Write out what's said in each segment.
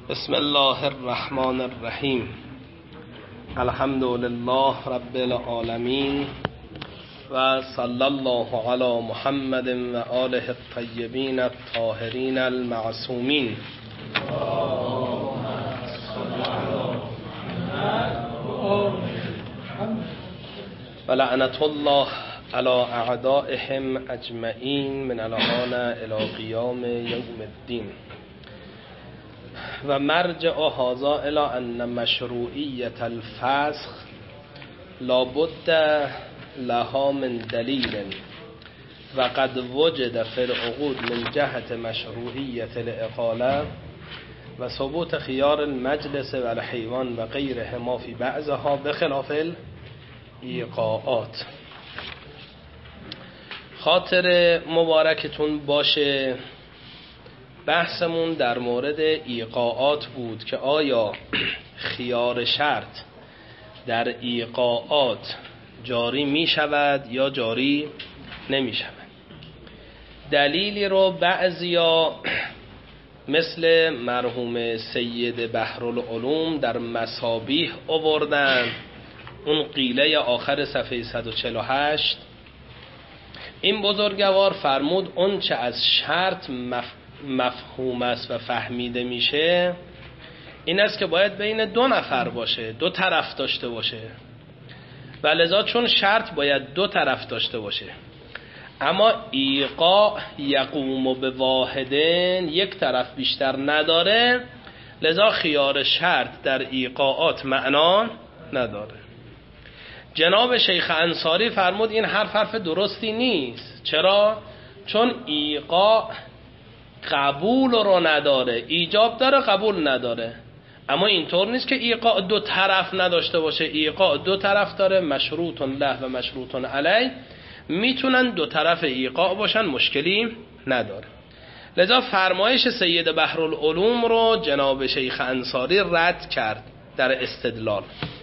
بسم الله الرحمن الرحیم. الحمد لله رب العالمین و صلی الله علی محمد و آله الطیبین الطاهرین المعصومین. و لعنت الله علی اعدائهم اجمعین من الان الی قیام یوم الدین. و مرجع هذا الى ان مشروعیت الفسخ لابد لها من دلیل و قد وجد فی العقود من جهت مشروعیت الاقاله و ثبوت خیار المجلس و الحیوان و غیرهما فی بعضها بخلاف الایقاعات. خاطر مبارکتون باشه بحثمون در مورد ایقاعات بود که آیا خیار شرط در ایقاعات جاری می شود یا جاری نمی شود. دلیلی رو بعضیا مثل مرحوم سید بحرالعلوم در مصابیح آوردن، اون قیله آخر صفحه 148. این بزرگوار فرمود اون چه از شرط مفهوم است و فهمیده میشه این است که باید بین دو نفر باشه، دو طرف داشته باشه و لذا چون شرط باید دو طرف داشته باشه اما ایقاع یقوم به واحدن یک طرف بیشتر نداره، لذا خیار شرط در ایقاعات معنا نداره. جناب شیخ انصاری فرمود این حرف درستی نیست. چرا؟ چون ایقاع قبول رو نداره، ایجاب داره قبول نداره. اما اینطور نیست که ایقاع دو طرف نداشته باشه، ایقاع دو طرف داره، مشروط له و مشروط علیه، میتونن دو طرف ایقاع باشن، مشکلی نداره. لذا فرمایش سید بحرالعلوم رو جناب شیخ انصاری رد کرد در استدلال.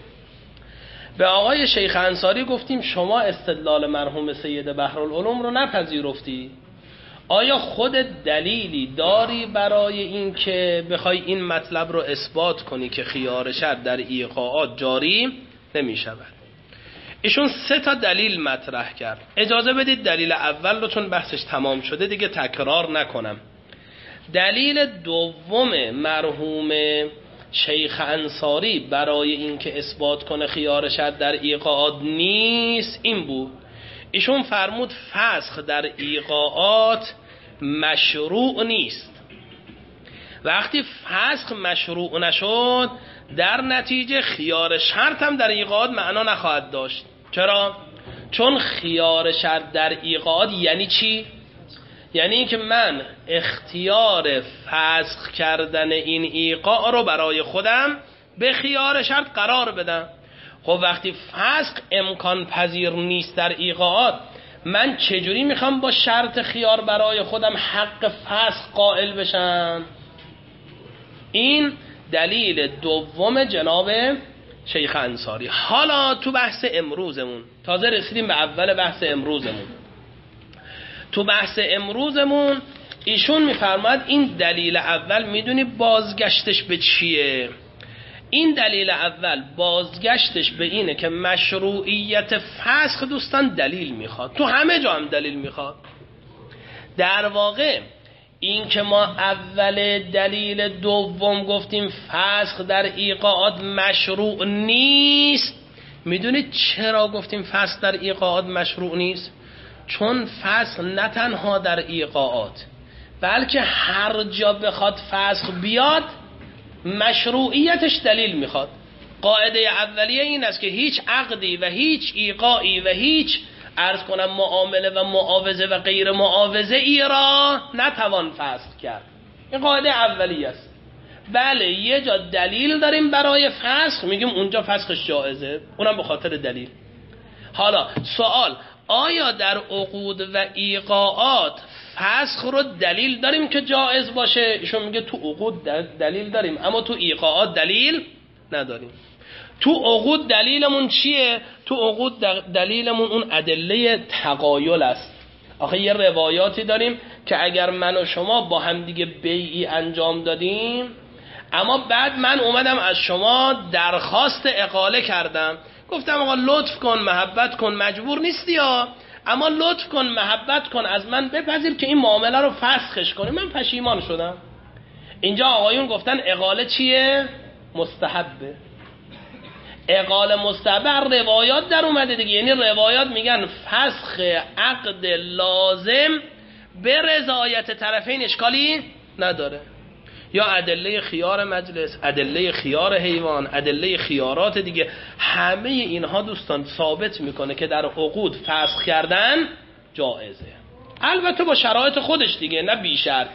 به آقای شیخ انصاری گفتیم شما استدلال مرحوم سید بحرالعلوم رو نپذیرفتی، آیا خود دلیلی داری برای این که بخوای این مطلب رو اثبات کنی که خیار شرط در ایقاعات جاری نمی شود؟ ایشون 3 دلیل مطرح کرد. اجازه بدید دلیل اول رو چون بحثش تمام شده دیگه تکرار نکنم. دلیل دوم مرحوم شیخ انصاری برای این که اثبات کنه خیار شرط در ایقاعات نیست این بود، ایشون فرمود فسخ در ایقاعات مشروع نیست. وقتی فسخ مشروع نشد در نتیجه خیار شرط هم در ایقاعات معنا نخواهد داشت. چرا؟ چون خیار شرط در ایقاعات یعنی چی؟ یعنی این که من اختیار فسخ کردن این ایقاع رو برای خودم به خیار شرط قرار بدم. خب وقتی فسخ امکان پذیر نیست در ایقاعات، من چجوری میخوام با شرط خیار برای خودم حق فسخ قائل بشم؟ این دلیل دوم جناب شیخ انصاری. حالا تو بحث امروزمون، تازه رسیدیم به اول بحث امروزمون، تو بحث امروزمون ایشون میفرماید این دلیل اول میدونی بازگشتش به چیه؟ این دلیل اول بازگشتش به اینه که مشروعیت فسخ دوستان دلیل میخواد، تو همه جا هم دلیل میخواد. در واقع این که ما اول دلیل دوم گفتیم فسخ در ایقاعات مشروع نیست، میدونید چرا گفتیم فسخ در ایقاعات مشروع نیست؟ چون فسخ نه تنها در ایقاعات بلکه هر جا بخواد فسخ بیاد مشروعیتش دلیل میخواد. قاعده اولیه این است که هیچ عقدی و هیچ ایقاعی و هیچ عرض کنم معامله و معاوضه و غیر معاوضه ای را نتوان فسخ کرد. این قاعده اولیه است. بله یه جا دلیل داریم برای فسخ، میگیم اونجا فسخش جائزه، اونم به خاطر دلیل. حالا سوال، آیا در عقود و ایقاعات فسخ رو دلیل داریم که جائز باشه؟ ایشون میگه تو عقود دلیل داریم اما تو ایقاعات دلیل نداریم. تو عقود دلیلمون چیه؟ تو عقود دلیلمون اون ادله تقایل است. آخه یه روایاتی داریم که اگر من و شما با هم دیگه بیعی انجام دادیم، اما بعد من اومدم از شما درخواست اقاله کردم، گفتم آقا لطف کن محبت کن، مجبور نیستی ها، اما لطف کن محبت کن، از من بپذیر که این معامله رو فسخش کنی. من پشیمان شدم. اینجا آقایون گفتن اقاله چیه؟ مستحبه. اقاله مستحبه روایات در اومده دیگه، یعنی روایات میگن فسخ عقد لازم به رضایت طرفین اشکالی نداره. یا ادله خیار مجلس، ادله خیار حیوان، ادله خیارات دیگه، همه اینها دوستان ثابت میکنه که در عقود فسخ کردن جائزه، البته با شرایط خودش دیگه، نه بی شرط.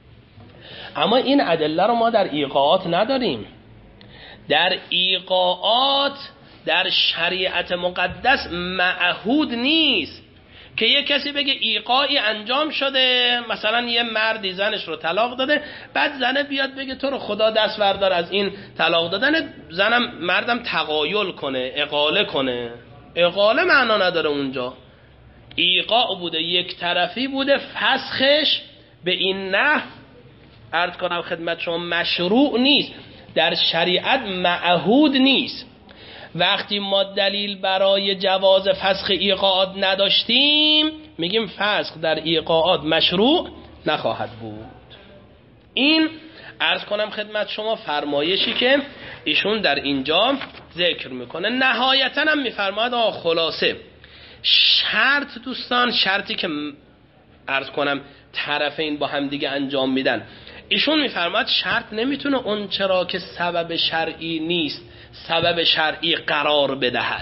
اما این ادله رو ما در ایقاعات نداریم. در ایقاعات در شریعت مقدس معهود نیست که یه کسی بگه ایقاعی انجام شده، مثلا یه مردی زنش رو طلاق داده، بعد زنه بیاد بگه تو رو خدا دست بردار از این طلاق دادن، زنم مردم تقایل کنه، اقاله کنه. اقاله معنا نداره اونجا. ایقاع بوده، یک طرفی بوده، فسخش به این نحو عرض کنم خدمت شما مشروع نیست، در شریعت معهود نیست. وقتی ما دلیل برای جواز فسخ ایقاعات نداشتیم، میگیم فسخ در ایقاعات مشروع نخواهد بود. این عرض کنم خدمت شما فرمایشی که ایشون در اینجا ذکر میکنه. نهایتا هم میفرماید خلاصه شرط دوستان، شرطی که عرض کنم طرفین با هم دیگه انجام میدن، ایشون میفرماید شرط نمیتونه اون چرا که سبب شرعی نیست سبب شرعی قرار بدهد.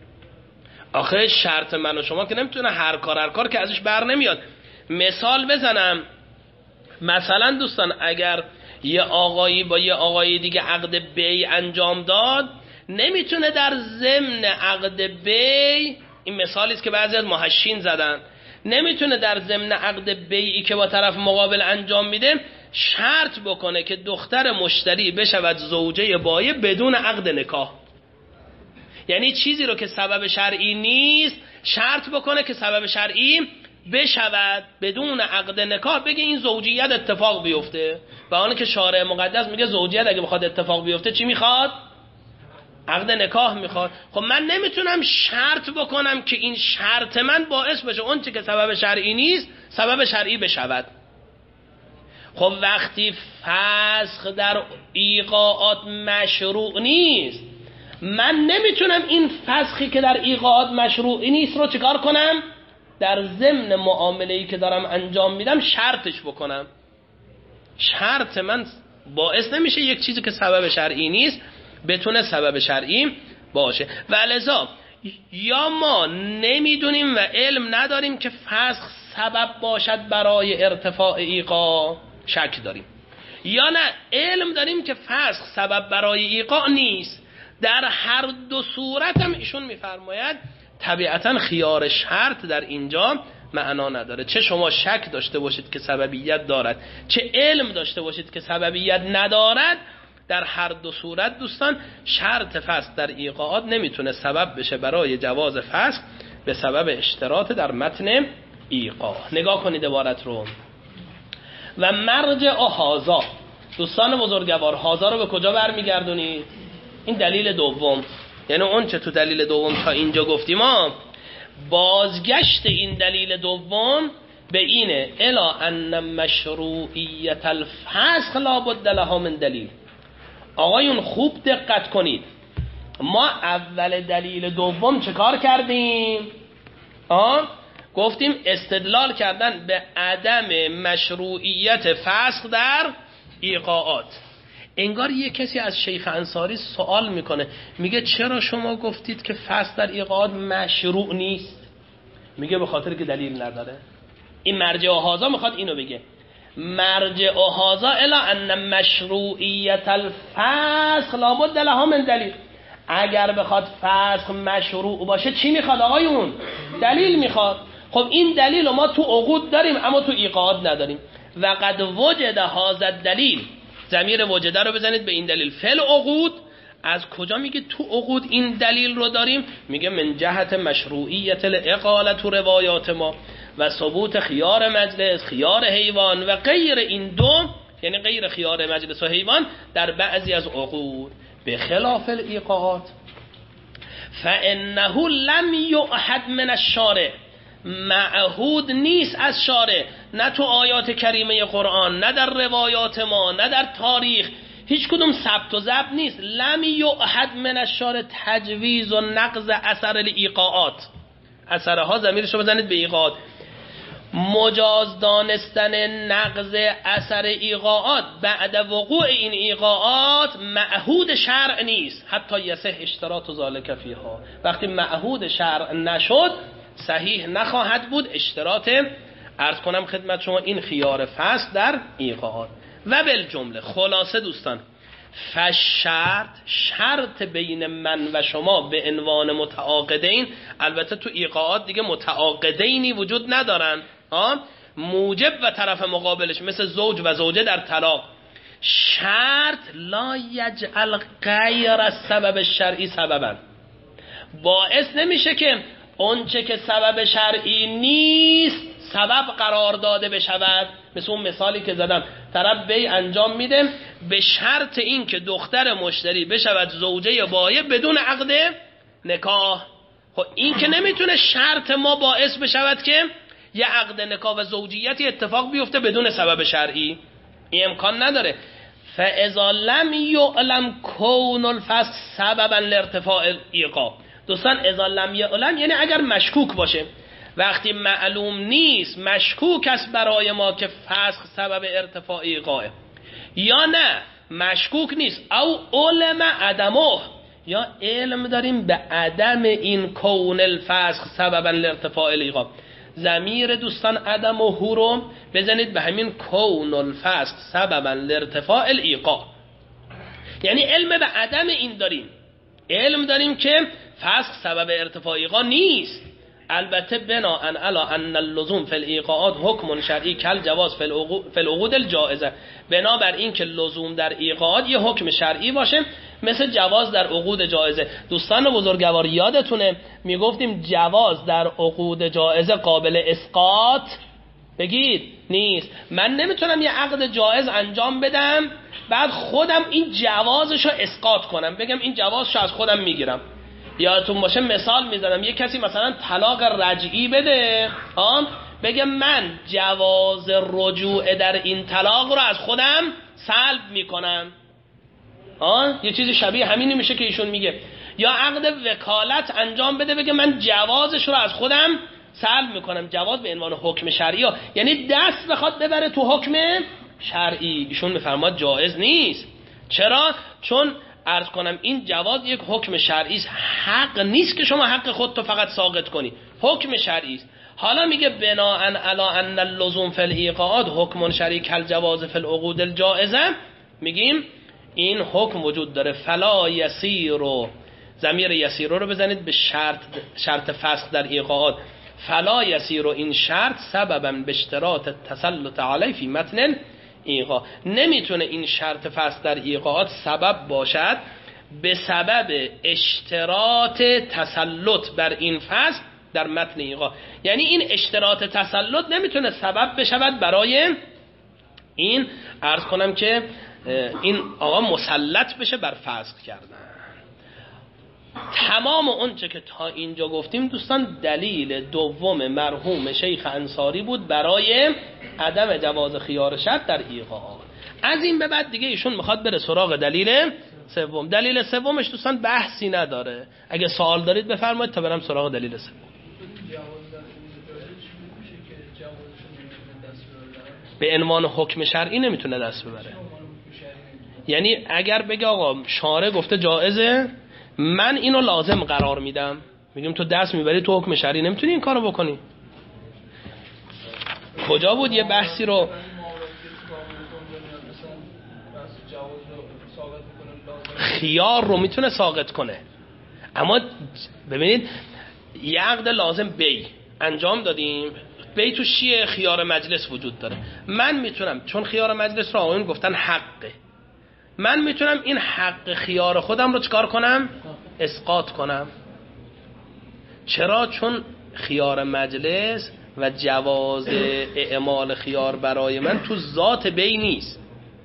آخه شرط من و شما که نمیتونه هر کار که ازش بر نمیاد. مثال بزنم، مثلا دوستان اگر یه آقایی با یه آقایی دیگه عقد بی انجام داد، نمیتونه در ضمن عقد بی، این مثالی است که بعضی از محشین زدن، نمیتونه در ضمن عقد بیعی که با طرف مقابل انجام میده شرط بکنه که دختر مشتری بشود زوجه بایع بدون عقد نکاح. یعنی چیزی رو که سبب شرعی نیست شرط بکنه که سبب شرعی بشود بدون عقد نکاح، بگه این زوجیت اتفاق بیفته. و آنه که شارع مقدس میگه زوجیت اگه بخواد اتفاق بیفته چی میخواد؟ عقد نکاح میخواد. خب من نمیتونم شرط بکنم که این شرط من باعث بشه اون چی که سبب شرعی نیست سبب شرعی بشود. خب وقتی فسخ در ایقاعات مشروع نیست، من نمیتونم این فسخی که در ایقاعات مشروع نیست رو چیکار کنم؟ در ضمن معامله‌ای که دارم انجام میدم شرطش بکنم. شرط من باعث نمیشه یک چیزی که سبب شرعی نیست بتونه سبب شرعی باشه. ولذا یا ما نمیدونیم و علم نداریم که فسخ سبب باشد برای ارتفاع ایقاع، شک داریم، یا نه علم داریم که فسخ سبب برای ایقاع نیست. در هر دو صورت هم ایشون میفرماید طبیعتا خیار شرط در اینجا معنا نداره. چه شما شک داشته باشید که سببیت دارد، چه علم داشته باشید که سببیت ندارد، در هر دو صورت دوستان شرط فسخ در ایقاعات نمیتونه سبب بشه برای جواز فسخ به سبب اشتراط در متن ایقاع. نگاه کنید عبارت رو. و مرجع هازا، دوستان بزرگوار هازا رو به کجا برمیگردونید؟ این دلیل دوم، یعنی اون چه تو دلیل دوم تا اینجا گفتیم بازگشت این دلیل دوم به اینه الا ان مشروعیت الفسخ لا بد لها من دلیل. آقایون خوب دقت کنید، ما اول دلیل دوم چه کار کردیم؟ گفتیم استدلال کردن به عدم مشروعیت فسخ در ایقاعات. انگار یه کسی از شیخ انصاری سوال میکنه، میگه چرا شما گفتید که فسخ در ایقاعات مشروع نیست؟ میگه به خاطر که دلیل نداره. این مرجع هازا میخواد اینو بگه، مرجع هازا الا ان مشروعیت الفسخ لابد لها من دلیل. اگر بخواد فسخ مشروع باشه چی میخواد آقایون؟ دلیل میخواد. خب این دلیل ما تو عقود داریم اما تو ایقاعات نداریم. و قد وجد هذا الدلیل، ضمیر وجده رو بزنید به این دلیل، فل عقود. از کجا میگه تو عقود این دلیل رو داریم؟ میگه من جهت مشروعیت الاقاله تو روایات ما و ثبوت خیار مجلس، خیار حیوان و غیر این دو، یعنی غیر خیار مجلس و حیوان در بعضی از عقود. به خلاف الایقاعات فانه لم یعهد من الشارع، معهود نیست از شارع، نه تو آیات کریمه قرآن، نه در روایات ما، نه در تاریخ، هیچ کدوم ثبت و ضبط نیست. لم یعهد من الشارع تجویز و نقض اثر الایقاعات. اثرها ضمیرشو بزنید به ایقاعات. مجاز دانستن نقض اثر ایقاعات بعد وقوع این ایقاعات معهود شرع نیست، حتی یصح اشتراط ذالک فیها. وقتی معهود شرع نشد صحیح نخواهد بود اشتراط. عرض کنم خدمت شما این خیار فصل در ایقاعات. و بالجمله خلاصه دوستان، شرط بین من و شما به عنوان متعاقدین، البته تو ایقاعات دیگه متعاقدینی وجود ندارن، موجب و طرف مقابلش مثل زوج و زوجه در طلاق. شرط لا یجعل غیر السبب الشرعی سببا، باعث نمیشه که اونچه که سبب شرعی نیست سبب قرار داده بشود. مثل اون مثالی که زدم، طرف بی انجام میده به شرط این که دختر مشتری بشود زوجه بایع بدون عقد نکاح. خب این که نمیتونه شرط ما باعث بشود که یه عقد نکاح و زوجیتی اتفاق بیفته بدون سبب شرعی، این امکان نداره. فاذا لم یعلم کون الفسق سببا لارتفاع الایقاع. دوستان اذا لم یعلم یعنی اگر مشکوک باشه، وقتی معلوم نیست مشکوک است برای ما که فسخ سبب ارتفاع ایقاعه، یا نه مشکوک نیست او علم عدمه، یا علم داریم به عدم این کون الفسخ سببا لارتفاع الایقاع. ضمیر دوستان عدم و هو رو بزنید به همین کون الفسخ سببا لارتفاع الایقاع، یعنی علم به عدم این داریم، علم داریم که فسخ سبب ارتفاع ایقاع نیست. البته بناء علی ان اللزوم فی الایقاعات حکم شرعی کل جواز فی العقود الجائزه، بنابر این که لزوم در ایقاعات یه حکم شرعی باشه مثل جواز در عقود جائزه. دوستان بزرگوار یادتونه میگفتیم جواز در عقود جائزه قابل اسقاط بگید نیست. من نمیتونم یه عقد جائز انجام بدم بعد خودم این جوازشو اسقاط کنم، بگم این جوازشو از خودم میگیرم. یادتون باشه مثال میزنم، یه کسی مثلا طلاق رجعی بده، بگم من جواز رجوع در این طلاق رو از خودم سلب میکنم، یه چیزی شبیه همینی میشه که ایشون میگه. یا عقد وکالت انجام بده بگه من جوازش رو از خودم سلب میکنم، جواز به عنوان حکم شرعی یعنی دست بخواد ببره تو حکم شرعی، ایشون میفرماد جایز نیست. چرا؟ چون عرض کنم این جواز یک حکم شرعی است، حق نیست که شما حق خودتو فقط ساقط کنی، حکم شرعی است. حالا میگه بناء علی ان اللزوم فی الایقاعات حکم شرعی کل جواز فی العقود الجائزه، میگیم این حکم وجود داره. فلا یسیر، ضمیر یسیر رو بزنید به شرط فسخ در ایقاعات. فلا یسیر این شرط سببا به اشتراط تسلط علی فی متن ایقاع، نمیتونه این شرط فسخ در ایقاعات سبب باشد به سبب اشتراط تسلط بر این فسخ در متن ایقاع. یعنی این اشتراط تسلط نمیتونه سبب بشود برای این عرض کنم که این آقا مسلط بشه بر فسخ کردن. تمام اونچه که تا اینجا گفتیم دوستان دلیل دوم مرحوم شیخ انصاری بود برای عدم جواز خیار شرط در ایقاعات. از این به بعد دیگه ایشون میخواد بره سراغ دلیل سوم. دلیل سومش دوستان بحثی نداره، اگه سوال دارید بفرمایید تا برم سراغ دلیل سوم. به عنوان حکم شرعی نمیتونه دست ببره. یعنی اگر بگه آقا شارع گفته جائزه، من اینو لازم قرار میدم، میگم تو دست میبری تو حکم شرعی نمیتونی این کارو بکنی. کجا بود یه بحثی رو خیار رو میتونه ساقط کنه، اما ببینید یه عقد لازم بی انجام دادیم، بی تو شیء خیار مجلس وجود داره. من میتونم چون خیار مجلس رو آقایون گفتن حقه، من میتونم این حق خیار خودم رو چکار کنم؟ اسقاط کنم. چرا؟ چون خیار مجلس و جواز اعمال خیار برای من تو ذات بی نیست.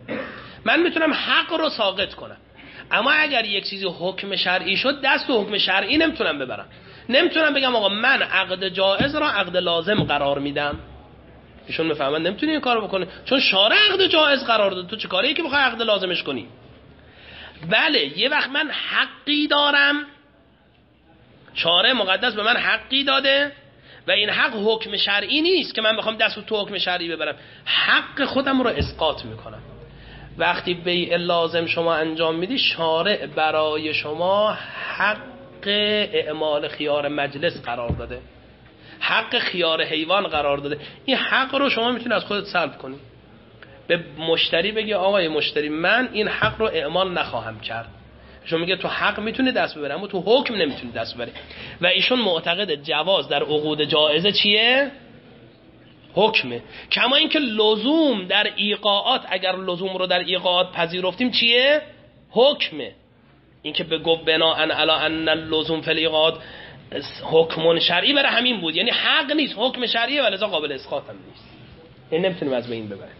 من میتونم حق رو ساقط کنم، اما اگر یک چیزی حکم شرعی شد دست و حکم شرعی نمیتونم ببرم. نمیتونم بگم آقا من عقد جائز را عقد لازم قرار میدم. ایشون میفهمن نمیتونی این کارو بکنی چون شارع عقد جائز قرار داده، تو چه کاری که بخوای عقد لازمش کنی؟ بله یه وقت من حقی دارم، شارع مقدس به من حقی داده و این حق حکم شرعی نیست که من بخوام دست تو حکم شرعی ببرم، حق خودم رو اسقاط میکنم. وقتی بیع لازم شما انجام میدی، شارع برای شما حق اعمال خیار مجلس قرار داده، حق خیار حیوان قرار داده. این حق رو شما میتونی از خودت سلب کنی، به مشتری بگی آقای مشتری من این حق رو اعمال نخواهم کرد. شما میگه تو حق میتونی دست ببری اما تو حکم نمیتونی دست ببری. و ایشون معتقد جواز در عقود جائزه چیه؟ حکمه. کما اینکه لزوم در ایقاعات، اگر لزوم رو در ایقاعات پذیرفتیم چیه؟ حکمه. اینکه به گفت بناء علی ان اللزوم فی الایقاعات حکم شرعی، برای همین بود، یعنی حق نیست، حکم شرعیه ولذا قابل اسقاط هم نیست. این نمیتونیم از بین ببریم.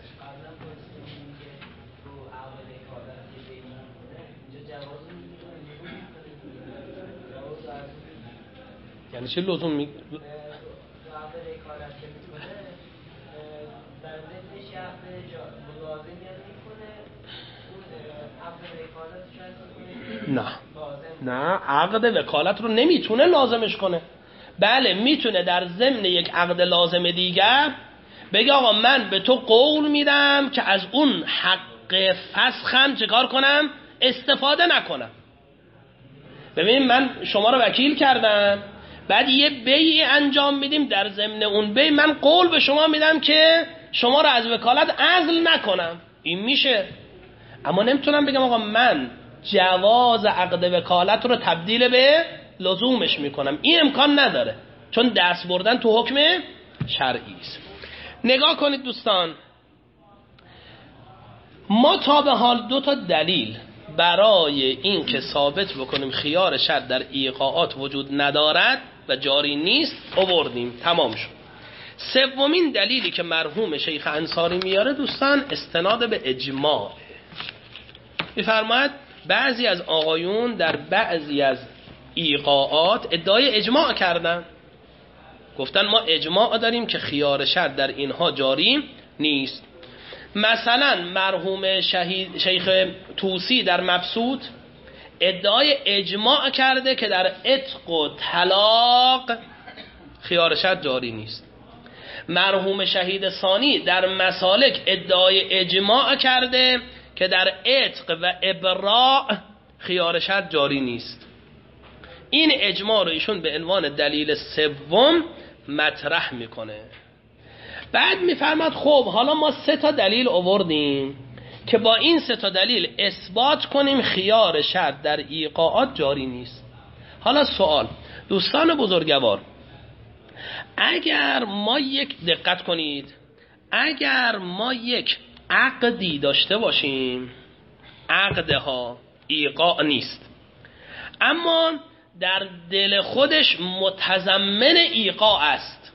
یعنی چه لزوم می نه عقد وکالت رو نمیتونه لازمش کنه. بله میتونه در ضمن یک عقد لازم دیگر بگه آقا من به تو قول میدم که از اون حق فسخم چه کار کنم؟ استفاده نکنم. ببینید من شما رو وکیل کردم، بعد یه بیعی انجام میدیم، در ضمن اون بیع من قول به شما میدم که شما رو از وکالت عزل نکنم. این میشه، اما نمیتونم بگم آقا من جواز عقد وکالت رو تبدیل به لزومش میکنم. این امکان نداره چون دست بردن تو حکم شرعی است. نگاه کنید دوستان، ما تا به حال 2 تا دلیل برای این که ثابت بکنیم خیار شرط در ایقاعات وجود ندارد و جاری نیست آوردیم، تمام شد. سومین دلیلی که مرحوم شیخ انصاری میاره دوستان استناد به اجماع. میفرماید بعضی از آقایون در بعضی از ایقاعات ادعای اجماع کردن، گفتن ما اجماع داریم که خیار شرط در اینها جاری نیست. مثلا مرحوم شیخ طوسی در مبسوط ادعای اجماع کرده که در عتق و طلاق خیار شرط جاری نیست. مرحوم شهید ثانی در مسالک ادعای اجماع کرده که در عتق و ابراء خیار شرط جاری نیست. این اجماع رو ایشون به عنوان دلیل سوم مطرح میکنه. بعد میفرماد خب حالا ما 3 تا دلیل آوردیم که با این 3 تا دلیل اثبات کنیم خیار شرط در ایقاعات جاری نیست. حالا سوال دوستان بزرگوار، اگر ما دقت کنید، اگر ما یک عقدی داشته باشیم، عقدها ایقاع نیست اما در دل خودش متضمن ایقاع است.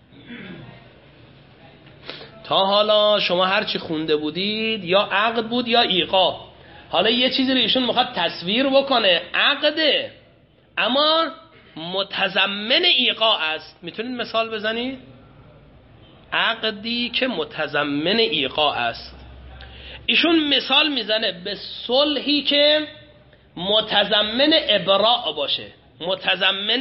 تا حالا شما هرچی خونده بودید یا عقد بود یا ایقاع، حالا یه چیزی رو ایشون میخواد تصویر بکنه، عقده اما متضمن ایقاع است. میتونید مثال بزنید؟ عقدی که متضمن ایقاع است. ایشون مثال میزنه به صلحی که متضمن ابراء باشه، متضمن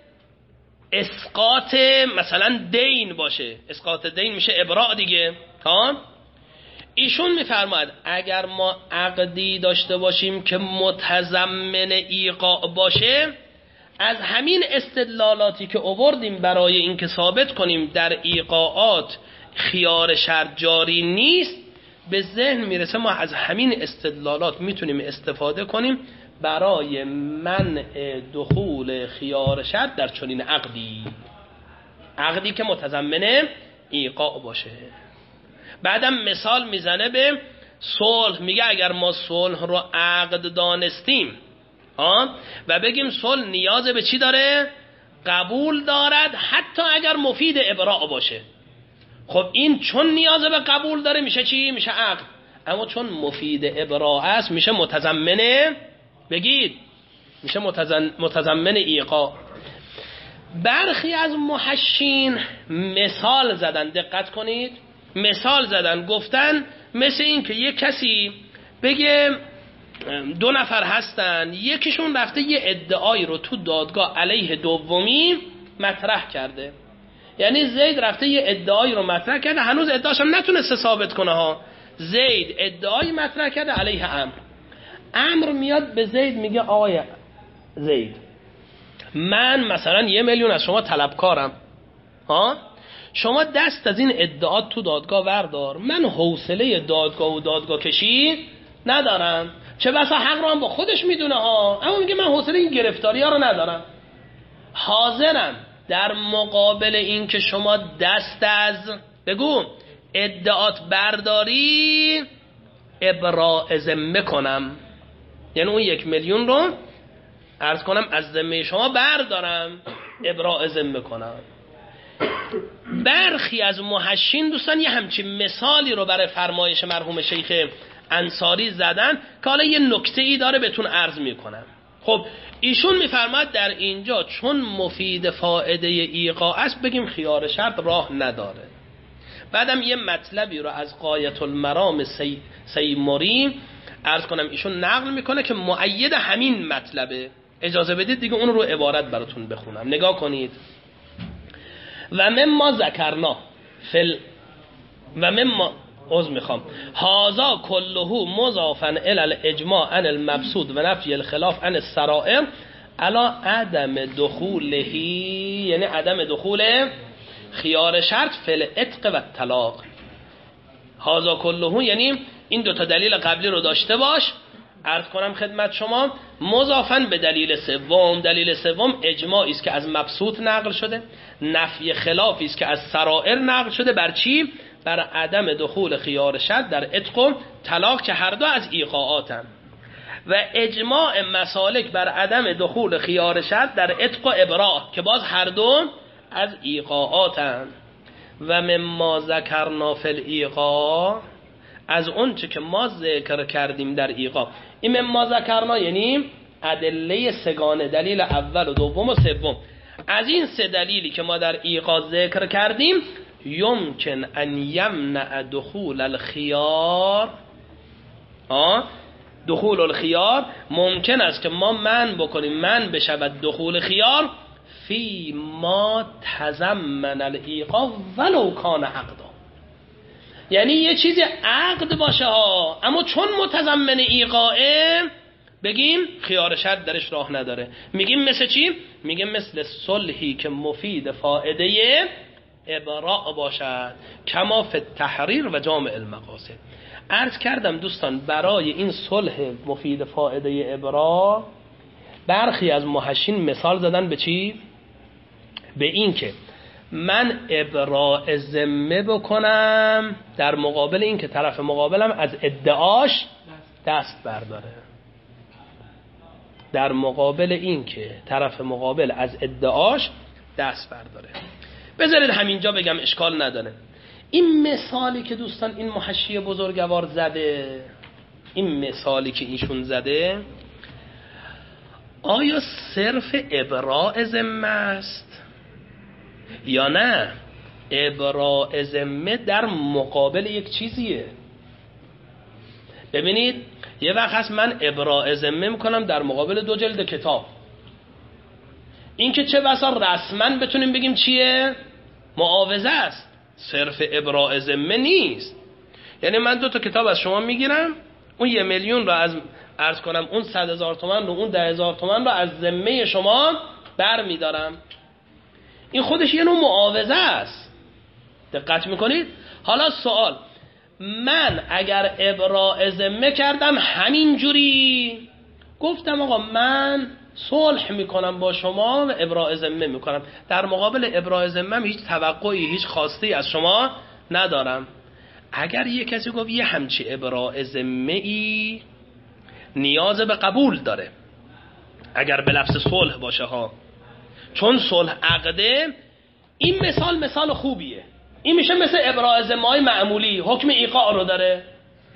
اسقاط مثلا دین باشه. اسقاط دین میشه ابراء دیگه. ایشون میفرماید اگر ما عقدی داشته باشیم که متضمن ایقاع باشه، از همین استدلالاتی که آوردیم برای اینکه ثابت کنیم در ایقاعات خیار شرط جاری نیست، به ذهن میرسه ما از همین استدلالات میتونیم استفاده کنیم برای منع دخول خیار شرط در چنین عقدی، عقدی که متضمن ایقاع باشه. بعدم مثال میزنه به صلح، میگه اگر ما صلح رو عقد دانستیم و بگیم صلح نیاز به چی داره؟ قبول دارد حتی اگر مفید ابراء باشه. خب این چون نیاز به قبول داره میشه چی؟ میشه عقد. اما چون مفید ابراء است میشه متضمن، بگید میشه متضمن ایقاع. برخی از محشین مثال زدن، دقت کنید، مثال زدن، گفتن مثل این که یک کسی بگه 2 نفر هستن، یکیشون رفته یه ادعایی رو تو دادگاه علیه دومی مطرح کرده. یعنی زید رفته یه ادعایی رو مطرح کرده، هنوز ادعاش هم نتونسته ثابت کنه ها. زید ادعایی مطرح کرده علیه عمرو. عمرو میاد به زید میگه آقای زید، من مثلا 1 میلیون از شما طلبکارم ها، شما دست از این ادعات تو دادگاه وردار، من حوصله دادگاه و دادگاه کشی ندارم، چه بسا حق رو هم با خودش میدونه ها، اما میگه من حوصله این گرفتاری ها رو ندارم، حاضرم در مقابل این که شما دست از بگو ادعات برداری ابراء ذمه کنم، یعنی اون 1 میلیون رو عرض کنم از ذمه شما بردارم، ابراء ذمه کنم. برخی از محشین دوستان یه همچین مثالی رو برای فرمایش مرحوم شیخ انصاری زدن که حالا یه نکته‌ای داره بهتون عرض میکنم. خب ایشون میفرماد در اینجا چون مفید فائده ایقاع است بگیم خیار شرط راه نداره. بعدم یه مطلبی رو از غایت المرام سیموری عرض کنم ایشون نقل میکنه که مؤید همین مطلبه. اجازه بدید دیگه اون رو عبارت براتون بخونم، نگاه کنید. و مما ذکرنا و مما هذا كله مضافا الى الاجماع عن المبسوط و نفی الخلاف عن السرائر على عدم دخوله، یعنی عدم دخول خیار شرط فی العتق و الطلاق. هذا كله یعنی این 2 تا دلیل قبلی رو داشته باش، عرض کنم خدمت شما، مضافاً به دلیل سوم. دلیل سوم اجماعی است که از مبسوط نقل شده، نفی خلافی است که از سرائر نقل شده. بر چی؟ بر عدم دخول خیار شرط در عتق و طلاق که هر دو از ایقاعاتن، و اجماع مسالک بر عدم دخول خیار شرط در عتق و ابراء که باز هر دو از ایقاعاتن. و مما ذکرنا فی الایقاع، از اون چه که ما ذکر کردیم در ایقاع. این مما ذکرنا یعنی ادله سگانه، دلیل اول و دوم و سوم. از این 3 دلیلی که ما در ایقاع ذکر کردیم یمکن ان یمنع دخول الخیار، دخول الخیار ممکن است که ما من بشود دخول خیار فی ما تضمن الایقاع ولو کان عقدا، یعنی یه چیزی عقد باشه ها، اما چون متضمن ایقاعه بگیم خیار شرط درش راه نداره. میگیم مثل چی؟ میگیم مثل صلحی که مفید فائده ابراء باشد، کما فی التحریر و جامع المقاصد. عرض کردم دوستان برای این صلح مفید فائده ابراء برخی از محشین مثال زدن به چی؟ به این که من ابراء ذمه بکنم در مقابل این که طرف مقابلم از ادعاش دست برداره، در مقابل این که طرف مقابل از ادعاش دست برداره. بذارید همینجا بگم اشکال نداره. این مثالی که دوستان این محشی بزرگوار زده، این مثالی که ایشون زده، آیا صرف ابراء ذمه است یا نه ابراء ذمه در مقابل یک چیزیه؟ ببینید یه وقت هست من ابراء ذمه میکنم در مقابل 2 جلد کتاب، این که چه بسا رسما بتونیم بگیم چیه؟ معاوضه است، صرف ابراء ذمه نیست. یعنی من 2 تا کتاب از شما میگیرم، اون 1 میلیون رو از عرض کنم اون 100,000 تومان رو اون 10,000 تومان رو از ذمه شما بر میدارم، این خودش یه نوع معاوضه است. دقت میکنید؟ حالا سوال، من اگر ابراء ذمه کردم همین جوری گفتم آقا من صلح میکنم با شما و ابراء ذمه میکنم، در مقابل ابراء ذمه هیچ توقعی هیچ خواسته از شما ندارم. اگر یه کسی گفت یه همچی ابراء ذمه ای نیاز به قبول داره اگر به لفظ صلح باشه ها، چون صلح عقده، این مثال خوبیه، این میشه مثل ابراء ذمه های معمولی، حکم ایقاع رو داره.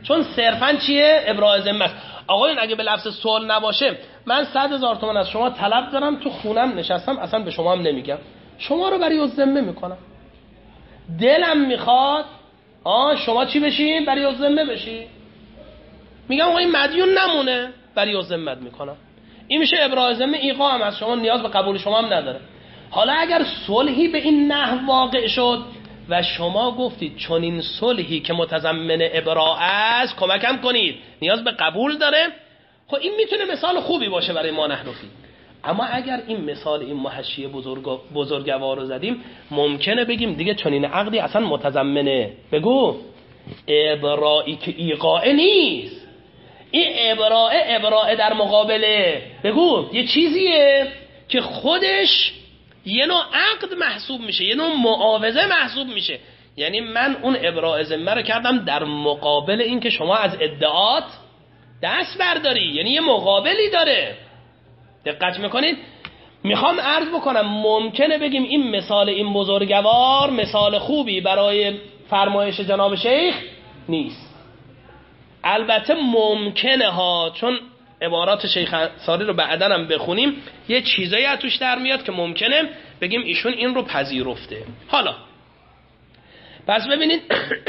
چون صرفاً چیه؟ ابراء ذمه است. آقایون اگه به لفظ صلح نباشه، من 100,000 تومان از شما طلب دارم، تو خونم نشستم، اصلا به شما هم نمیگم، شما رو بری الذمه میکنم. دلم میخواد شما چی بشین؟ بری الذمه بشی. میگم آقا این مدیون نمونه، بری الذمه میکنم. این میشه ابراء ذمه، ایقاع هم از شما، نیاز به قبول شما هم نداره. حالا اگر صلحی به این نحو واقع شد و شما گفتید چون این صلحی که متضمن ابراء است کمکم کنید، نیاز به قبول داره، خب این میتونه مثال خوبی باشه برای ما نحنفی. اما اگر این مثال این محشی بزرگوار رو زدیم، ممکنه بگیم دیگه چون این عقدی اصلا متضمنه، بگو ابرائی که ایقاع نیست. این ابراء در مقابله بگو یه چیزیه که خودش یه نوع عقد محسوب میشه، یه نوع معاوضه محسوب میشه. یعنی من اون ابراء ذمه رو کردم در مقابل این که شما از ادعات دست برداری، یعنی یه مقابلی داره. دقت میکنید؟ میخوام عرض بکنم ممکنه بگیم این مثال این بزرگوار مثال خوبی برای فرمایش جناب شیخ نیست. البته ممکنه ها، چون عبارات شیخ انصاری رو بعداً هم بخونیم یه چیزایی از توش در میاد که ممکنه بگیم ایشون این رو پذیرفته. حالا پس ببینید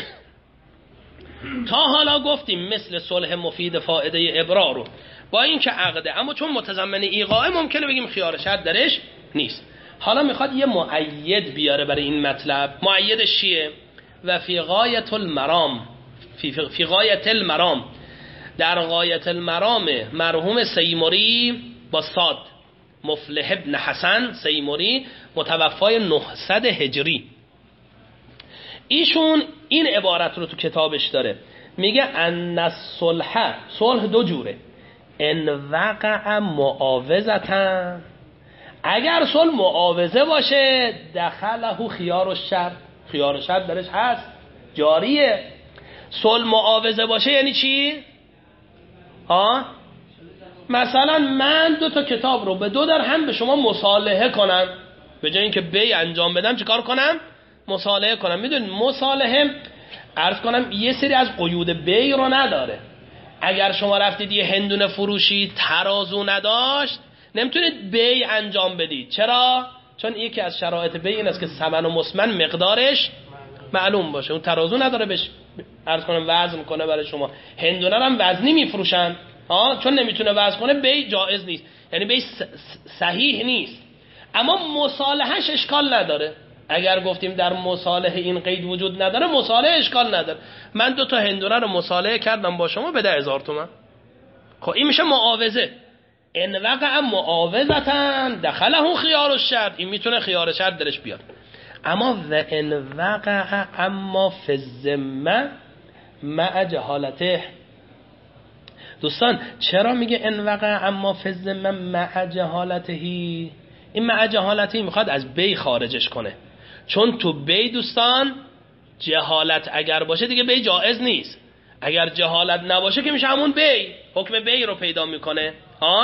تا حالا گفتیم مثل صلح مفید فائده ابراء رو با این که عقده، اما چون متضمن ایقاع ممکنه بگیم خیار شرط درش نیست. حالا میخواد یه مؤید بیاره برای این مطلب. مؤیدش چیه؟ و فی غایت المرام، فی غایت المرام، در غایت المرام مرحوم سیموری با صاد، مفلح ابن حسن سیموری، متوفای 900 هجری. ایشون این عبارت رو تو کتابش داره، میگه ان الصلح، صلح دو جوره، ان وقع معاوضتا، اگر صلح معاوضه باشه دخله خیار الشرط، خیار الشرط درش هست، جاریه. صلح معاوضه باشه یعنی چی؟ مثلا من 2 تا کتاب رو به 2 درهم به شما مصالحه کنم، به جای اینکه بی انجام بدم چیکار کنم؟ مصالحه کنم. میدونید مصالحه عرض کنم یه سری از قیود بی رو نداره. اگر شما رفتید یه هندونه فروشی ترازو نداشت نمیتونید بی انجام بدید. چرا؟ چون یکی از شرایط بی این است که ثمن و مسمن مقدارش معلوم باشه. اون ترازو نداره بهش عرض کنم وزن کنه برای شما. هندونه هم وزنی میفروشن، چون نمیتونه وزن کنه بی جایز نیست، یعنی بی صحیح نیست. اما مصالحهش اشکال نداره. اگر گفتیم در مصالحه این قید وجود نداره، مصالحه اشکال نداره. من 2 تا هندونه رو مصالحه کردم با شما به 10,000 تومان، خب این میشه معاوضه. ان وقع معاوضتا دخله خیار الشرط، این میتونه خیار شرط درش بیاد. اما و ان وقع اما فی الذمه مع جهالته. دوستان چرا میگه ان وقع اما فی الذمه مع جهالته؟ این مع جهالته میخواد از بی خارجش کنه، چون تو بی دوستان جهالت اگر باشه دیگه بی جائز نیست. اگر جهالت نباشه که میشه همون بی، حکم بی رو پیدا میکنه.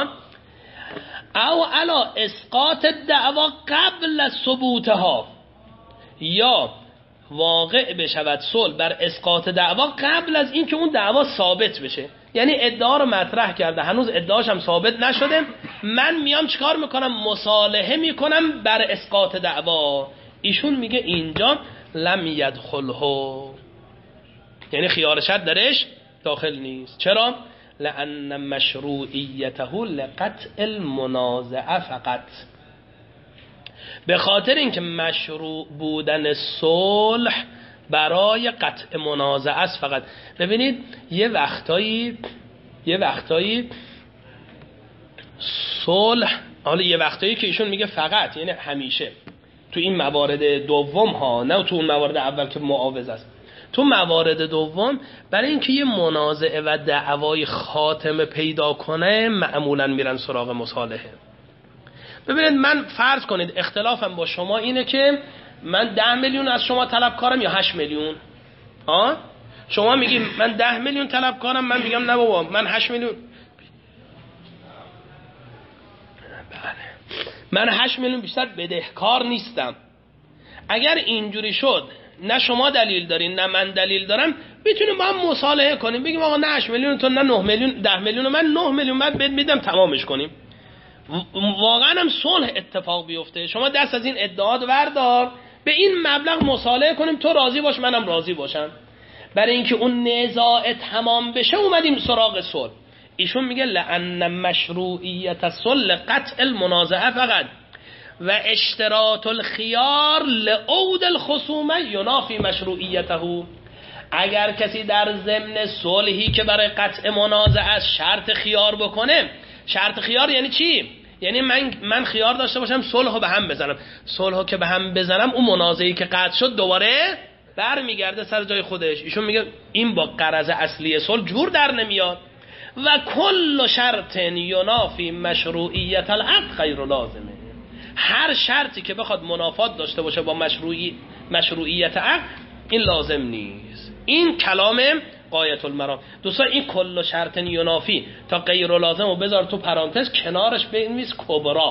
او علا اسقاط دعوا قبل ثبوتها، یا واقع بشود صلح بر اسقاط دعوا قبل از این که اون دعوا ثابت بشه. یعنی ادعا رو مطرح کرده، هنوز ادعاش هم ثابت نشده، من میام چیکار میکنم؟ مصالحه میکنم بر اسقاط دعوا. ایشون میگه اینجا لم یدخله، یعنی خیار شرط درش داخل نیست. چرا؟ لأن مشروعیته لقطع المنازعه فقط، به خاطر اینکه مشروع بودن صلح برای قطع منازعه است فقط. ببینید یه وقتایی صلح، حالا یه وقتایی که ایشون میگه فقط یعنی همیشه، تو این موارد دوم ها، نه تو اون موارد اول که معاوضه است. تو موارد دوم برای اینکه یه منازعه و دعوای خاتمه پیدا کنه معمولا میرن سراغ مصالحه. ببینید من فرض کنید اختلافم با شما اینه که من 10 میلیون از شما طلبکارم یا 8 میلیون. شما میگی من 10 میلیون طلبکارم، من میگم نه بابا من 8 میلیون. بله من 8 میلیون بیشتر بدهکار نیستم. اگر اینجوری شد نه شما دلیل دارین نه من دلیل دارم، میتونیم با هم مصالحه کنیم، بگیم آقا نه 8 میلیون تو، نه 9 میلیون، 10 میلیون من 9 میلیون من بهت میدم، تمامش کنیم. واقعا هم صلح اتفاق بیفته. شما دست از این ادعات وردار، به این مبلغ مصالحه کنیم، تو راضی باش منم راضی باشم. برای اینکه اون نزاع تمام بشه اومدیم سراغ صلح. ایشون میگه لأن مشروعیت الصلح قطع المنازعه فقط و اشتراط الخيار لعود الخصومه ینافی مشروعیته. اگر کسی در ضمن صلحی که برای قطع منازعه است شرط خیار بکنه، شرط خیار یعنی چی؟ یعنی من خیار داشته باشم صلحو به هم بزنم، صلحو که به هم بزنم اون منازعه‌ای که قطع شد دوباره برمیگرده سر جای خودش. ایشون میگه این با غرض اصلی صلح جور در نمیاد. و کل شرط ینافی مشروعیت العقد غیر لازمه. هر شرطی که بخواد منافات داشته باشه با مشروعیت عقد این لازم نیست. این کلام غایت المرام. دوستان این کل شرط ینافی تا غیر لازم رو بذار تو پرانتز، کنارش بنویس کبرا.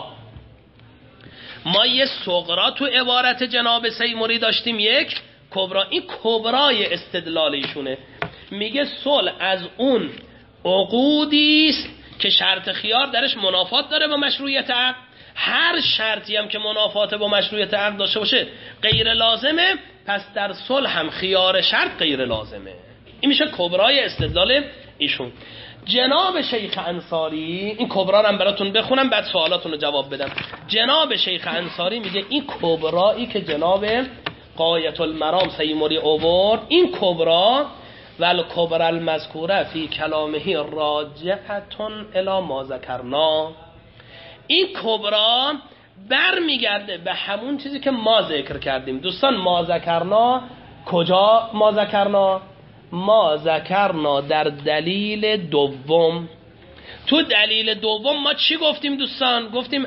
ما یه صغرا تو عبارت جناب سیموری داشتیم، یک کبرا. این کبرای استدلال ایشونه. میگه صلح از اون عقودی است که شرط خیار درش منافات داره با مشروعیت عقد. هر شرطی هم که منافات با مشروعیت عقد داشته باشه غیر لازمه، پس در صلح هم خیار شرط غیر لازمه. این میشه کبرای استدلال ایشون. جناب شیخ انصاری، این کبرا رو هم براتون بخونم بعد سوالاتون رو جواب بدم. جناب شیخ انصاری میگه این کبرایی که جناب غایت المرام سیموری آورد، این کبرا ول کبر المذکوره فی کلامه راجعتون الی ما ذکرنا، این کبرا برمیگرده به همون چیزی که ما ذکر کردیم. دوستان ما ذکرنا کجا ما ذکرنا؟ ما ذکرنا در دلیل دوم. تو دلیل دوم ما چی گفتیم دوستان؟ گفتیم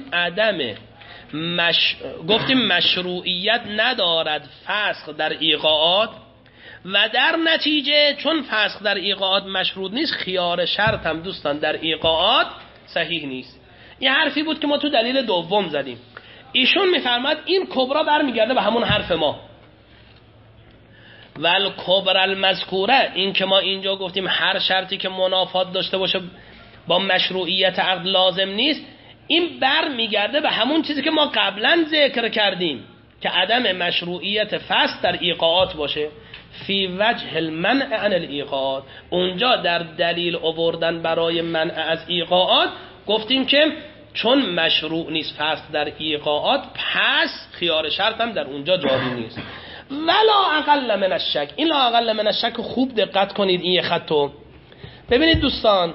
گفتیم مشروعیت ندارد فسخ در ایقاعات و در نتیجه چون فسخ در ایقاعات مشروط نیست، خیار شرط هم دوستان در ایقاعات صحیح نیست. این حرفی بود که ما تو دلیل دوم زدیم. ایشون میفرماد این کبرا برمیگرده به همون حرف ما. ول کبر المذکوره، این که ما اینجا گفتیم هر شرطی که منافات داشته باشه با مشروعیت عقد لازم نیست، این برمیگرده به همون چیزی که ما قبلا ذکر کردیم که عدم مشروعیت فسخ در ایقاعات باشه. فی وجه المنع عن الایقاعات، اونجا در دلیل آوردن برای منع از ایقاعات گفتیم که چون مشروع نیست فسخ در ایقاعات، پس خیار شرط هم در اونجا جاری نیست. ولا اقل من الشک، این لا اقل من الشک خوب دقت کنید این خطو. ببینید دوستان،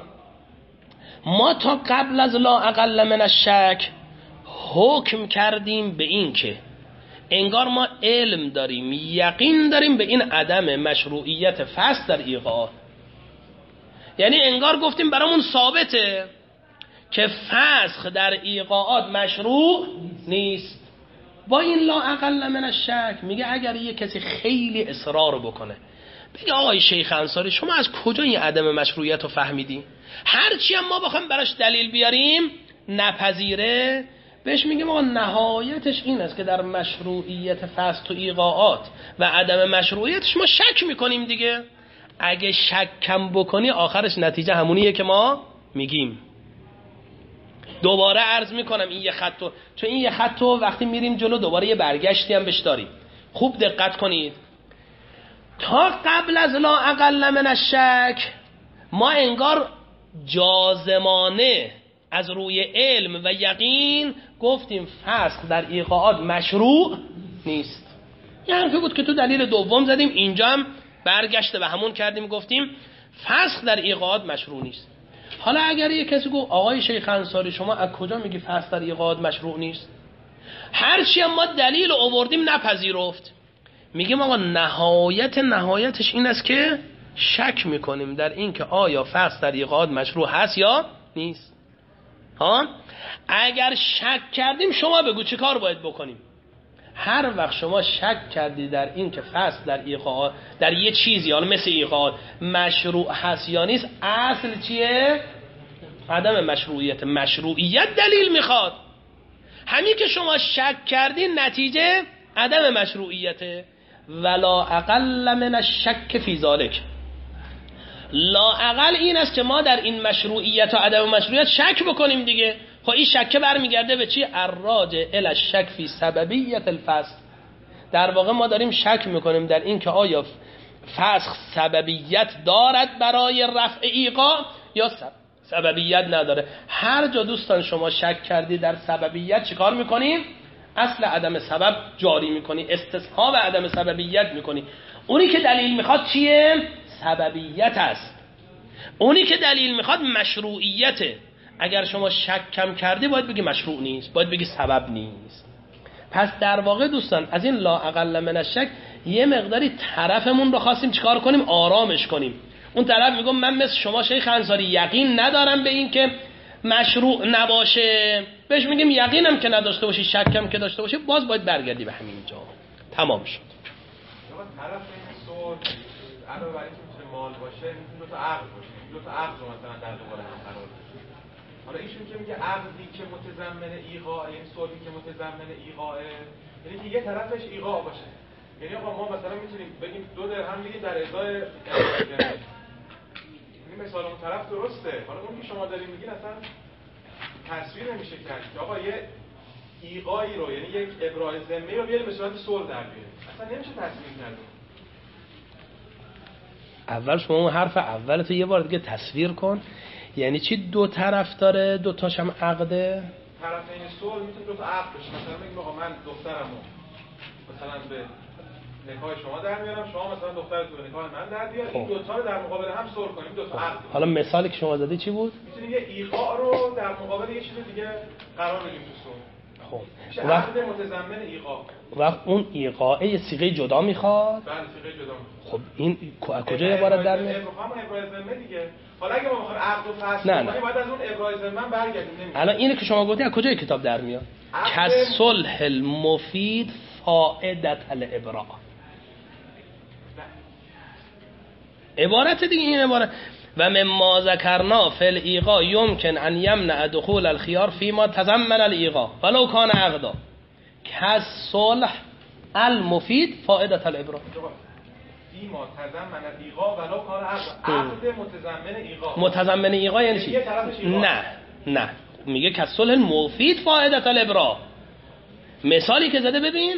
ما تا قبل از لا اقل من الشک حکم کردیم به این که انگار ما علم داریم، یقین داریم به این عدم مشروعیت فسخ در ایقاعات. یعنی انگار گفتیم برامون ثابته که فسخ در ایقاعات مشروع نیست. با این لا اقل من الشک میگه اگر یه کسی خیلی اصرار بکنه، بگه آقای شیخ انصاری شما از کجا این عدم مشروعیت رو فهمیدی؟ هرچی هم ما بخوایم براش دلیل بیاریم نپذیره، بهش میگیم آقا نهایتش این است که در مشروعیت فسخ تو ایقاعات و عدم مشروعیتش ما شک میکنیم دیگه. اگه شک کم بکنی آخرش نتیجه همونیه که ما میگیم. دوباره عرض میکنم این یه خطو، چون این یه خطو وقتی میریم جلو دوباره یه برگشتی هم بهش داریم. خوب دقت کنید، تا قبل از لا اقل من الشک ما انگار جازمانه از روی علم و یقین گفتیم فسخ در ایقاعات مشروع نیست. یه حرفی بود که تو دلیل دوم زدیم، اینجا هم برگشته به همون کردیم، گفتیم فسخ در ایقاعات مشروع نیست. حالا اگر یه کسی گفت آقای شیخ انصاری شما از کجا میگی فسخ در ایقاعات مشروع نیست؟ هرچی هم ما دلیل آوردیم نپذیرفت. میگیم آقا نهایتش این است که شک میکنیم در این که آیا فسخ در ایقاعات مشروع هست یا نیست. اگر شک کردیم شما بگو چه کار باید بکنیم. هر وقت شما شک کردی در این که فسخ در ایقاعات در یه چیزی حالا مثل ایقاعات مشروع هست یا نیست، اصل چیه؟ عدم مشروعیت دلیل میخواد. همین که شما شک کردی نتیجه عدم مشروعیته. ولا اقل من الشک فی ذلک. لا اقل این است که ما در این مشروعیت و عدم مشروعیت شک بکنیم دیگه. خب این شک برمیگرده به چی؟ الراجع الی الشک فی سببیت الفسخ. در واقع ما داریم شک میکنیم در این که آیا فسخ سببیت دارد برای رفع ایقاع یا سببیت نداره. هر جا دوستان شما شک کردی در سببیت چیکار میکنیم؟ اصل عدم سبب جاری میکنی، استصحاب عدم سببیت میکنی. اونی که دلیل میخواد چیه؟ سببیت است. اونی که دلیل میخواد مشروعیته. اگر شما شک کم کردی باید بگی مشروع نیست، باید بگی سبب نیست. پس در واقع دوستان از این لا اقل من الشک یه مقداری طرفمون رو خواستیم چیکار کنیم؟ آرامش کنیم. اون طرف میگم من مثل شما شیخ انصاری یقین ندارم به این که مشروع نباشه، بهش میگیم یقینم که نداشته باشی، شکم که داشته باشی، باز باید برگردی به همین جا. تمام شد. طرف این صور علاوه بر اینکه میتونه مال باشه، میتونه دو تا عقد باشه. دو تا عقد رو مثلا در قبال هم قرار بده. حالا ایشون که میگه عقدی که متضمن ایقاع، یعنی صلحی که متضمن ایقاع، یعنی که یه طرفش ایقاع باشه. یعنی آقا ما مثلا میتونیم بگیم 2 درهم میگیم در ازای این مثال اون طرف درسته. حالا اون که شما دارین میگین اصلا تصویر نمیشه کرد که آقا یه ایقاعی رو، یعنی یک ابراء ذمه رو بیاریم به صورت صلح در بیاریم. اصلا نمیشه تصویر کرد. اول شما اون حرف اول تو یه بار دیگه تصویر کن. یعنی چی 2 طرف داره، 2 تاش هم عقده؟ طرفین صلح میتونه 2 تا عقد باشه. مثلا میگم آقا من دخترمو مثلا به نکاح شما در میارم، شما مثلا دخترت به نکاح من در بیار، این 2 تا رو در مقابل هم صلح کنیم، 2 تا عقد. حالا مثالی که شما زدی چی بود؟ میتونیم یه ایقاع رو در مقابل یه چیز دیگه قرار بدیم تو صلح. خب عقد متضمن ایقاع. وقت اون ایقاع یه صیغه جدا میخواد؟ بله صیغه جدا خب میخواد. این کجا عبارت در میاد؟ ابراء ذمه دیگه. حالا اگه ما بخوایم عقد و فسخ کنیم باید از اون ابراء ذمه برگردیم. الان اینو که شما گفتی از کجای کتاب در میاد؟ کالصلح المفید فائدة الابراء. عبارت دیگه این عبارت و مما ذکرنا فی الایقاع یمکن ان یمنع دخول الخیار فیما تضمن الایقاع ولو کان عقدا کالصلح المفید فائدة الابراء. فیما تضمن الایقاع ولو کان عقد متضمن ایقاع. متضمن ایقاع یعنی چی؟ نه میگه کالصلح المفید فائدة الابراء. مثالی که زده ببین،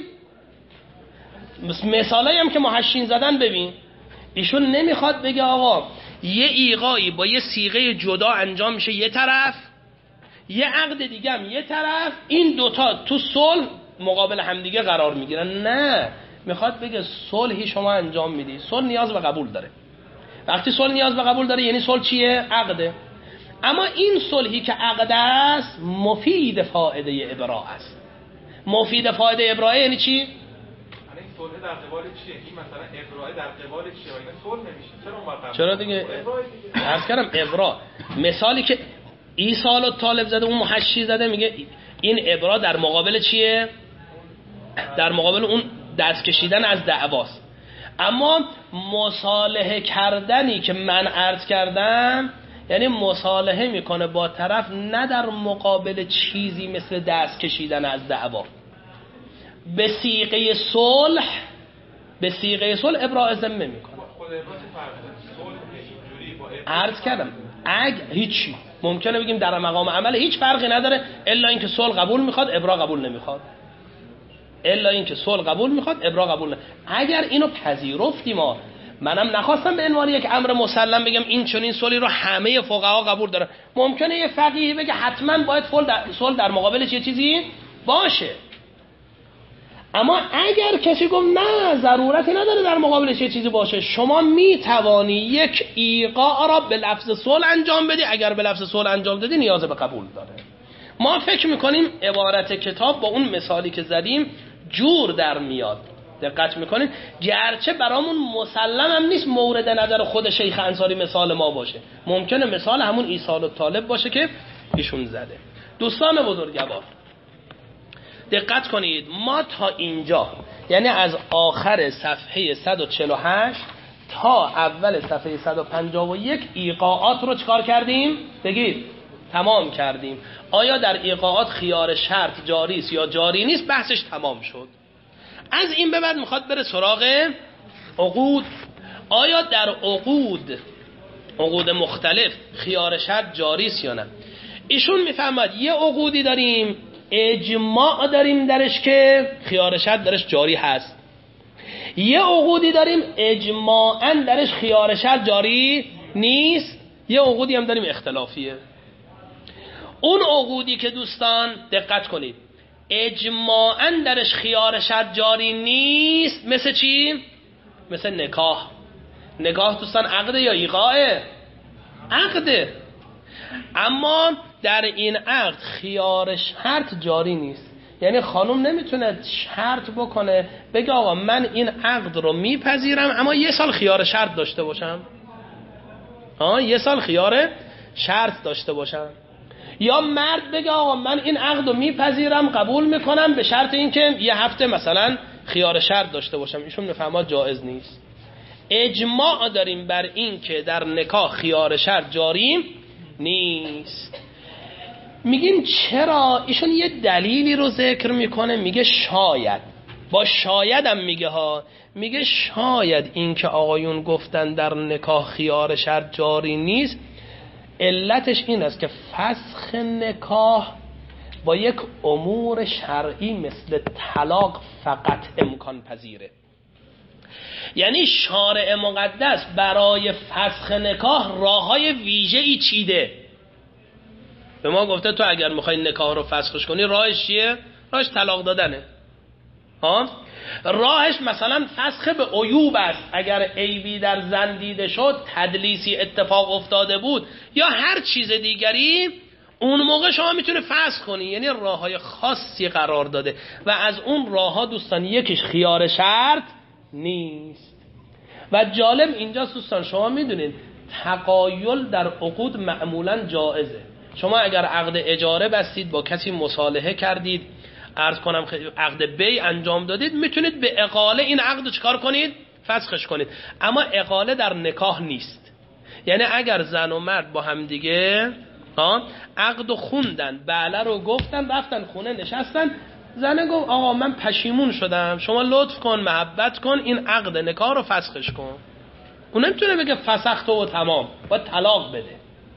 مثالایی هم که محشین زدن ببین. ایشون نمیخواد بگه آقا یه ایقاعی با یه صیغه جدا انجام میشه یه طرف، یه عقد دیگه هم یه طرف، این 2 تا تو صلح مقابل همدیگه قرار میگیرن. نه، میخواد بگه صلحی شما انجام میدی، صلح نیاز به قبول داره. وقتی صلح نیاز به قبول داره یعنی صلح چیه؟ عقده. اما این صلحی که عقد است مفید فائده ابراء است. مفید فائده ابراء یعنی چی؟ صلح در قبال چیه؟ این مثلا ابراء در قبال چیه؟ این صلح نمیشه. چرا دیگه؟ عرض کردم ابراء. مثالی که ایصال الطالب زده، اون محشی زده، میگه این ابراء در مقابل چیه؟ در مقابل اون دست کشیدن از دعواست. اما مصالحه کردنی که من عرض کردم یعنی مصالحه میکنه با طرف نه در مقابل چیزی مثل دست کشیدن از دعوا. به صیغه صلح ابراء ذمه میکنه. عرض کردم هیچی ممکنه بگیم در مقام عمل هیچ فرقی نداره الا اینکه صلح قبول میخواد ابراء قبول نمیخواد. ابراء قبول نه. اگر اینو پذیرفتیم ما، منم نخواستم به عنوان یک امر مسلم بگم این چنین صلحی رو همه فقها قبول داره. ممکنه یه فقیه بگه حتما باید صلح در مقابلش یه چیزی باشه. اما اگر کسی گفت نه ضرورتی نداره در مقابلش یه چیزی باشه، شما می توانی یک ایقاع را به لفظ صلح انجام بدی. اگر به لفظ صلح انجام دادی نیاز به قبول داره. ما فکر میکنیم عبارت کتاب با اون مثالی که زدیم جور در میاد. دقت میکنین گرچه برامون مسلم هم نیست مورد نظر خود شیخ انصاری مثال ما باشه، ممکنه مثال همون ایصال الطالب باشه که ایشون زده. دوستان بزرگوار دقت کنید، ما تا اینجا یعنی از آخر صفحه 148 تا اول صفحه 151 ایقاعات رو چکار کردیم؟ بگید تمام کردیم. آیا در ایقاعات خیار شرط جاری است یا جاری نیست؟ بحثش تمام شد. از این به بعد میخواد بره سراغ عقود. آیا در عقود مختلف خیار شرط جاری است یا نه؟ ایشون میفهمد یه عقودی داریم اجماع داریم درش که خیار شرط درش جاری هست، یه عقودی داریم اجماعاً درش خیار شرط جاری نیست، یه عقودی هم داریم اختلافیه. اون عقودی که دوستان دقت کنید اجماعاً درش خیار شرط جاری نیست، مثل چی؟ مثل نکاح. نکاح دوستان عقده یا ایقاعه؟ عقده. اما در این عقد خیار شرط جاری نیست، یعنی خانم نمیتونه شرط بکنه بگه آقا من این عقد رو میپذیرم اما 1 سال خیار شرط داشته باشم. 1 سال خیار شرط داشته باشم. یا مرد بگه آقا من این عقد رو میپذیرم قبول میکنم به شرط اینکه 1 هفته مثلا خیار شرط داشته باشم. ایشون میفهمد جایز نیست. اجماع داریم بر این که در نکاح خیار شرط جاری نیست. میگیم چرا؟ ایشون یه دلیلی رو ذکر میکنه، میگه شاید، با شایدم میگه ها، میگه شاید این که آقایون گفتن در نکاح خیار شرط جاری نیست علتش این است که فسخ نکاح با یک امور شرعی مثل طلاق فقط امکان پذیره. یعنی شارع مقدس برای فسخ نکاح راههای ویژه‌ای چیده. به ما گفته تو اگر میخوای نکاح رو فسخش کنی راهش چیه؟ راهش طلاق دادنه. راهش مثلا فسخ به عیوب است، اگر عیبی در زن دیده شد، تدلیسی اتفاق افتاده بود یا هر چیز دیگری، اون موقع شما میتونه فسخ کنی. یعنی راههای خاصی قرار داده و از اون راهها دوستان یکیش خیار شرط نیست. و جالب اینجاست دوستان، شما میدونید تقایل در عقود معمولا جائزه. شما اگر عقد اجاره بستید، با کسی مصالحه کردید، عرض کنم عقد بیع انجام دادید، میتونید به اقاله این عقد چکار کنید؟ فسخش کنید. اما اقاله در نکاح نیست. یعنی اگر زن و مرد با هم دیگه عقد خوندن، بعله رو گفتن، رفتن خونه نشستن، زنه گفت آقا من پشیمون شدم، شما لطف کن محبت کن این عقد نکاح رو فسخش کن. اون نمیتونه بگه فسخت و تمام، باید طلاق بده.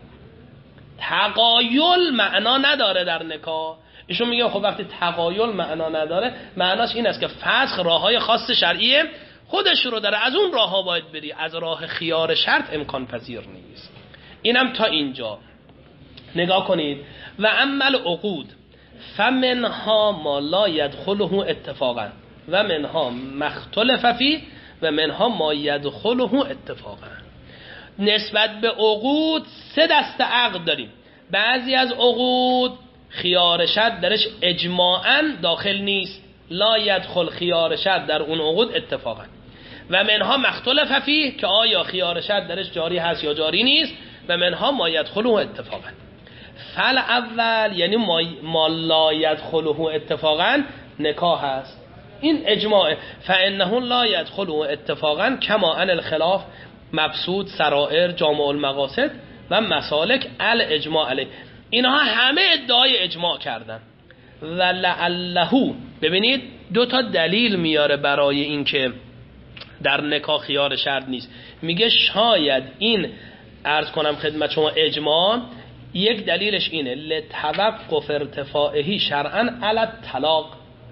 تقایل معنا نداره در نکاح. ایشون میگه خب وقتی تقایل معنا نداره، معناش این است که فسخ راههای خاص شرعی خودش رو داره، از اون راهها باید بری، از راه خیار شرط امکان پذیر نیست. اینم تا اینجا نگاه کنید. و عمل عقود فمنها ما لا يدخله اتفاقا و منها مختلف فی و منها ما يدخله اتفاقا. نسبت به عقود 3 دسته عقد داریم. بعضی از عقود خیار شرط درش اجماعاً داخل نیست، لا يدخل خیار شرط در اون عقود اتفاقا. و منها مختلف فی که آیا خیار شرط درش جاری هست یا جاری نیست، و منها ما يدخله اتفاقا. فل اول یعنی ما لا يدخله اتفاقا نکاح هست، این اجماع. فانه لا يدخله اتفاقا کما ان الخلاف مبسوط سرائر جامع المقاصد و مسالک الاجماع علیه. اینها همه ادعای اجماع کردن. و لعله، ببینید 2 تا دلیل میاره برای این که در نکاح خیار شرط نیست. میگه شاید این عرض کنم خدمت شما اجماع، یک دلیلش اینه لتوقف ارتفاعهی شرعا علی الطلاق،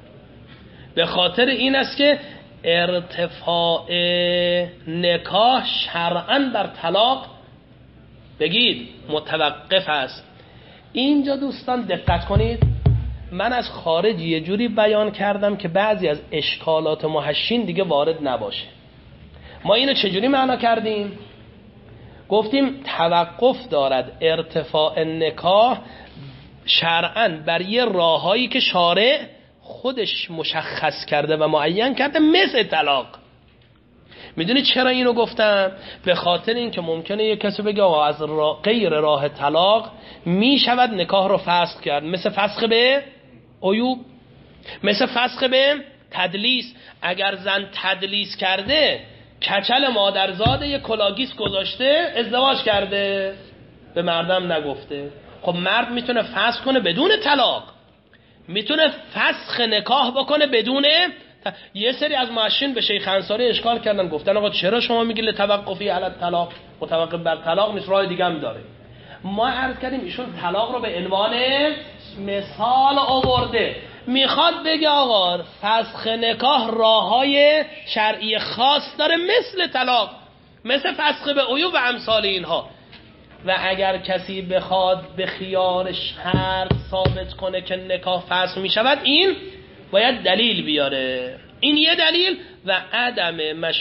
به خاطر این است که ارتفاع نکاح شرعا بر طلاق بگید متوقف است. اینجا دوستان دقت کنید، من از خارج یه جوری بیان کردم که بعضی از اشکالات محشین دیگه وارد نباشه. ما اینو چجوری معنا کردیم؟ گفتیم توقف دارد ارتفاع نکاح شرعاً بر یه راههایی که شارع خودش مشخص کرده و معین کرده، مثل طلاق. میدونید چرا اینو گفتم؟ به خاطر این که ممکنه یه کسی بگه آقا از غیر راه طلاق میشود نکاح رو فسخ کرد، مثل فسخ به عیوب، مثل فسخ به تدلیس. اگر زن تدلیس کرده، کچل مادرزاده یه کلاگیس گذاشته، ازدواج کرده، به مردم نگفته، خب مرد میتونه فسخ کنه بدون طلاق، میتونه فسخ نکاح بکنه بدون یه سری از معشین به شیخ انصاری اشکال کردن، گفتن آقا چرا شما میگی لتوقفی علی الطلاق، متوقف بر طلاق نیست، راه دیگه هم داره. ما عرض کردیم ایشون طلاق رو به عنوان مثال آورده، میخواد بگه آقا فسخ نکاح راههای شرعی خاص داره مثل طلاق، مثل فسخ به عیوب و امثال اینها. و اگر کسی بخواد به خیار شرط ثابت کنه که نکاح فسخ می شود، این باید دلیل بیاره. این یه دلیل. و عدم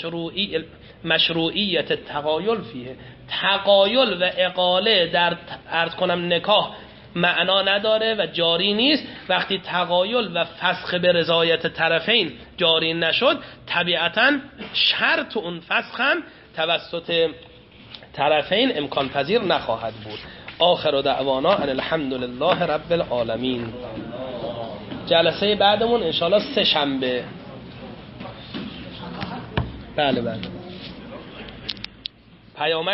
مشروعیت تقایل فیه، تقایل و اقاله در عرض کنم نکاح معنا نداره و جاری نیست. وقتی تقایل و فسخ به رضایت طرفین جاری نشد، طبیعتاً شرط اون فسخ هم توسط طرفین امکان پذیر نخواهد بود. آخر دعوانا ان الحمد لله رب العالمین. جلسه بعدمون انشاءالله 3 شنبه. بله پیام